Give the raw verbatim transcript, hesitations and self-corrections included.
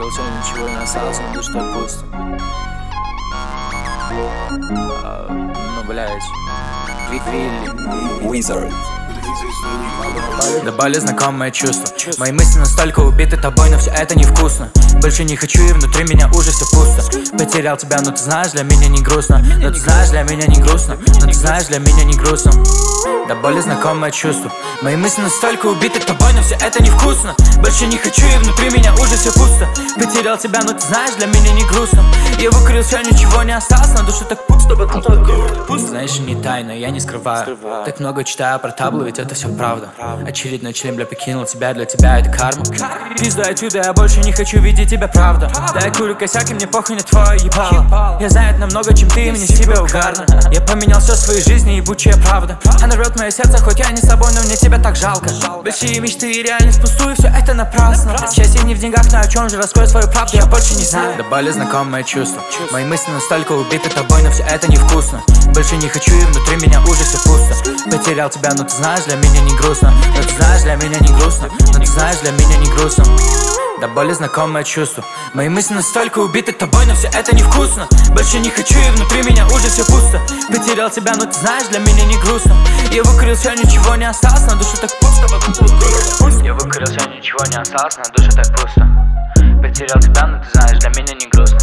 Выкрыл все, ничего не осталось, на душе так пусто. а, Ну, блядь, Вилли Wizard. До боли знакомое чувство. Мои мысли настолько убиты тобой, но все это невкусно. Больше не хочу, и внутри меня уже все пусто. Потерял тебя, но ты знаешь, для меня не грустно. Но ты знаешь, для меня не грустно. Но ты знаешь, для меня не грустно. До боли знакомое чувство. Мои мысли настолько убиты тобой, но все это невкусно. Больше не хочу, и внутри меня уже все пусто. Потерял тебя, но ты знаешь, для меня не грустно. Я выкурил все, ничего не осталось, на душе так пусто. Пусто. Знаешь, не тайна, я не скрываю. Так много читаю про табло, ведь это все правда. Очередной член, бля, покинул тебя, для тебя это карма. Пизда отсюда, я больше не хочу видеть тебя, правда. Да, я курю косяк, и мне похуй на твое ебало. Я знаю намного, чем ты, и мне с тебя угарно. Я поменял все в своей жизни, ебучая правда. Она рвет мое сердце, хоть я не с собой, но мне тебя так жалко. Большие мечты и реальность пустую, все это напрасно. Счастье не в деньгах, но о чем же раскрою свою правду, я больше не знаю. До боли знакомое чувство. Мои мысли настолько убиты тобой, но все это невкусно. Больше не хочу, и внутри меня уже все пусто. Потерял тебя, но ты знаешь, для меня не грустно. Но ты знаешь, для меня не грустно. Но ты знаешь, для меня не грустно. До боли знакомое чувство. Мои мысли настолько убиты тобой, но все это невкусно. Больше не хочу, и внутри меня уже все пусто. Потерял тебя, но ты знаешь, для меня не грустно. Я выкурил все, ничего не осталось, на душе так пусто. Я выкурил все, ничего не осталось, на душе так пусто. Потерял тебя, но ты знаешь, для меня не грустно.